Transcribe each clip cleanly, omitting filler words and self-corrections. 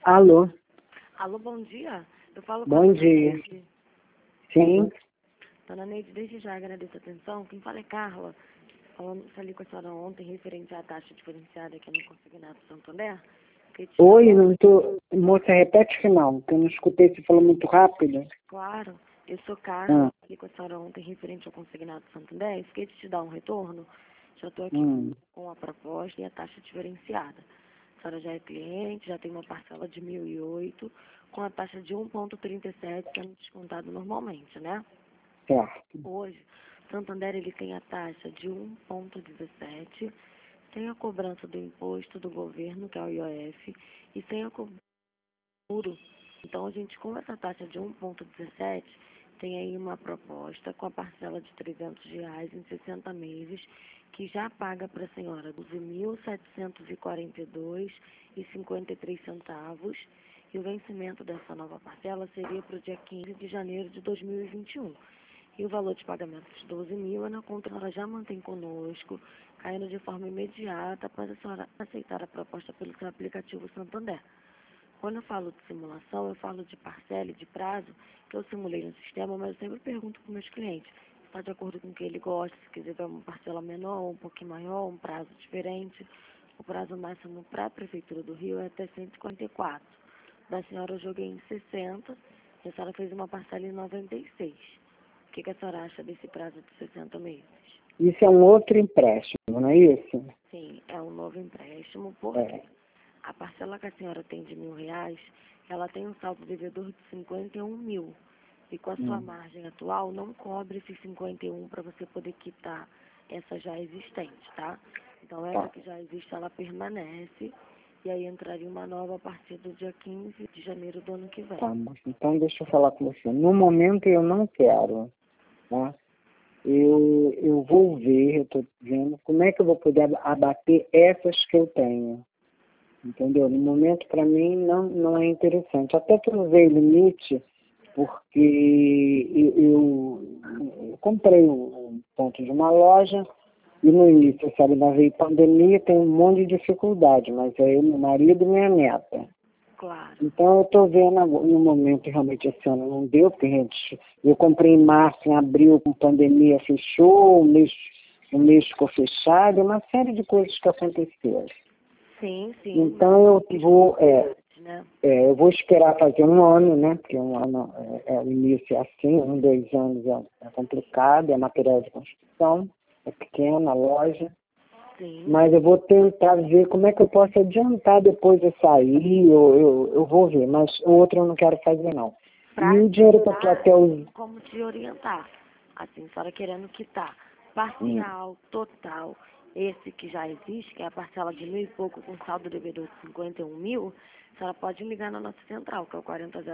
Alô, Alô, bom dia. Eu falo com a bom dona dia. Neide. Sim, Dona Neide, desde já agradeço a atenção. Quem fala é Carla. Falei com a senhora ontem referente à taxa diferenciada aqui no Consignado Santander. oi, não tô... Moça, repete o final, que eu não escutei, você falou muito rápido. Claro, eu sou Ah, Carla. Falei com a senhora ontem referente ao Consignado Santander. Esqueci de te dar um retorno. Já estou aqui hum, com a proposta e a taxa diferenciada. A senhora já é cliente, já tem uma parcela de 1.008, com a taxa de 1,37 sendo descontado normalmente, né? certo. Hoje, Santander ele tem a taxa de 1,17, sem a cobrança do imposto do governo, que é o IOF, e sem a cobrança do juro. Então, a gente, com essa taxa de 1,17, tem aí uma proposta com a parcela de R$ 300 em 60 meses, que já paga para a senhora R$ 12.742,53, e o vencimento dessa nova parcela seria para o dia 15 de janeiro de 2021. E o valor de pagamento de 12 mil, a conta ela já mantém conosco, caindo de forma imediata após a senhora aceitar a proposta pelo seu aplicativo Santander. Quando eu falo de simulação, eu falo de parcela e de prazo, que eu simulei no sistema, mas eu sempre pergunto para os meus clientes, se está de acordo com o que ele gosta, se quiser ver uma parcela menor, um pouquinho maior, um prazo diferente. O prazo máximo para a Prefeitura do Rio é até 144. Da senhora eu joguei em 60, e a senhora fez uma parcela em 96. O que a senhora acha desse prazo de 60 meses? Isso é um outro empréstimo, não é isso? Sim, é um novo empréstimo, porque É. a parcela que a senhora tem de R$ 1.000, ela tem um saldo devedor de 51 mil. E com a sua Hum, margem atual, não cobre esses 51 para você poder quitar essa já existente, tá? Então, essa tá, que já existe, ela permanece. E aí entraria uma nova a partir do dia 15 de janeiro do ano que vem. tá, moça. Então deixa eu falar com você. No momento eu não quero, tá? Eu vou ver, eu estou vendo como é que eu vou poder abater essas que eu tenho. Entendeu? No momento, para mim, não é interessante. Até que eu usei limite, porque eu comprei um ponto de uma loja e no início, sabe, na veio pandemia, tem um monte de dificuldade, mas aí meu marido e minha neta. Claro. Então eu estou vendo no momento, realmente esse ano não deu, porque eu comprei em março, em abril, com pandemia fechou, o mês ficou fechado, uma série de coisas que aconteceram. Sim, sim. Então eu vou, Né? eu vou esperar fazer um ano, né? Porque um ano o início é assim, 2 anos é complicado, é material de construção, é pequena a loja. Sim. Mas eu vou tentar ver como é que eu posso adiantar depois de sair, eu vou ver, mas o outro eu não quero fazer não. Pra E o dinheiro para até os... como te orientar. Assim, a senhora querendo quitar Hum, parcial, total, esse que já existe, que é a parcela de 1.000 e pouco com saldo devedor de 51 mil, a senhora pode ligar na nossa central, que é o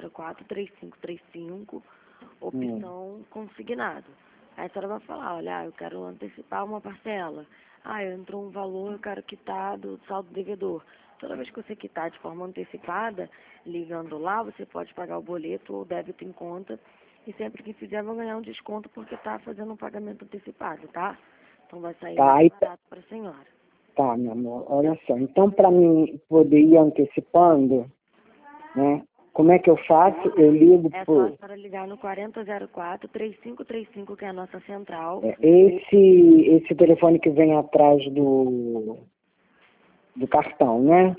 4004-3535, hum. opção consignado. Aí a senhora vai falar, olha, eu quero antecipar uma parcela. Ah, entrou um valor, eu quero quitar do saldo devedor. Toda vez que você quitar de forma antecipada, ligando lá, você pode pagar o boleto ou débito em conta. E sempre que fizer, vai ganhar um desconto porque está fazendo um pagamento antecipado, tá? Então vai sair Tá, mais aí, barato para a senhora. tá, meu amor, olha só. Então, para mim poder ir antecipando, né? Como é que eu faço? Eu ligo É só a por... senhora ligar no 4004-3535, que é a nossa central. esse telefone que vem atrás do cartão, né?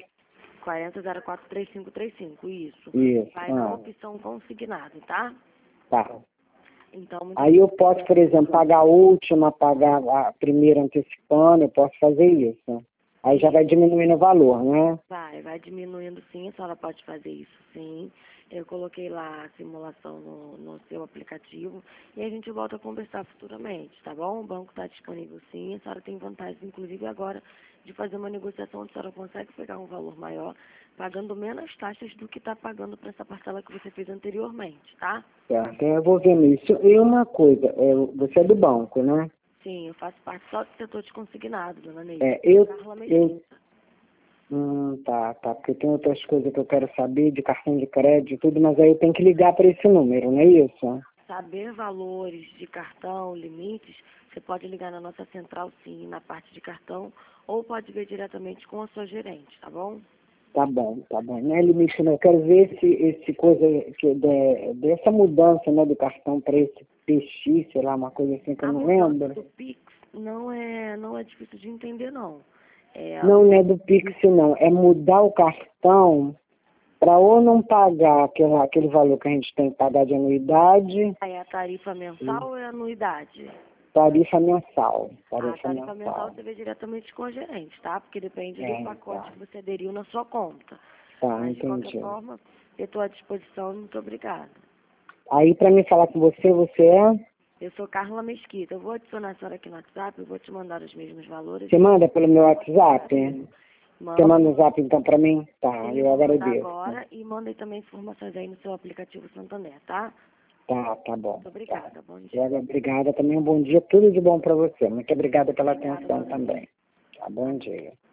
4004-3535, isso. Isso. Vai na opção consignado, tá? Tá. Então, muito Aí eu posso, por exemplo, pagar a última, pagar a primeira antecipando, eu posso fazer isso. Aí já vai diminuindo o valor, né? vai diminuindo sim, a senhora pode fazer isso sim. Eu coloquei lá a simulação no seu aplicativo e a gente volta a conversar futuramente, tá bom? O banco está disponível sim, a senhora tem vantagens, inclusive agora, de fazer uma negociação onde a senhora consegue pegar um valor maior, pagando menos taxas do que está pagando para essa parcela que você fez anteriormente, tá? Certo, eu vou vendo isso. E uma coisa, você é do banco, né? Sim, eu faço parte só do setor de consignado, dona Neide. É, Carla Mesquita. tá, porque tem outras coisas que eu quero saber, de cartão de crédito e tudo, mas aí eu tenho que ligar para esse número, não é isso? Saber valores de cartão, limites, você pode ligar na nossa central, sim, na parte de cartão, ou pode ver diretamente com a sua gerente, tá bom? Tá bom, tá bom. Nelly, me ensinou, eu quero ver esse coisa dessa mudança, né, do cartão para esse PX, sei lá, uma coisa assim que eu não lembro. Do Pix não é difícil de entender, não. Não é do Pix, não. É mudar o cartão para ou não pagar aquele valor que a gente tem que pagar de anuidade. Aí a tarifa mensal ou é anuidade? Tarifa mensal. A tarifa mensal você vê diretamente com a gerente, tá? Porque depende do pacote que você aderiu na sua conta. Tá, Mas, de entendi. qualquer forma, eu estou à disposição. Muito obrigada. Aí, para mim falar com você é? Eu sou Carla Mesquita. Eu vou adicionar a senhora aqui no WhatsApp, eu vou te mandar os mesmos valores. Você manda pelo meu WhatsApp? Você manda o zap então para mim? Tá, Sim, eu vou mandar agradeço. agora e mandei também informações aí no seu aplicativo Santander, tá? Tá bom. Muito obrigada. Bom dia. Tá. Obrigada também. Um bom dia. Tudo de bom para você. Muito obrigada pela atenção também. Tá, bom dia.